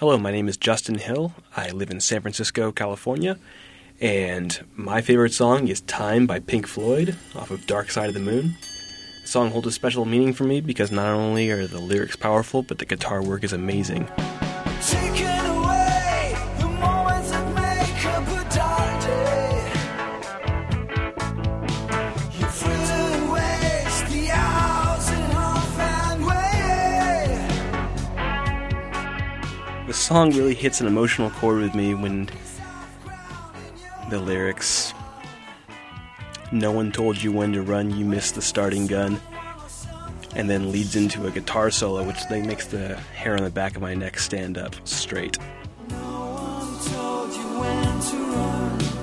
Hello, my name is Justin Hill. I live in San Francisco, California, and my favorite song is Time by Pink Floyd off of Dark Side of the Moon. The song holds a special meaning for me because not only are the lyrics powerful, but the guitar work is amazing. Taking away the moments that make up a dark day. You fritter and waste the hours in half and way. The song really hits an emotional chord with me when the lyrics, "No one told you when to run, you missed the starting gun," and then leads into a guitar solo which makes the hair on the back of my neck stand up straight. No one told you when to run.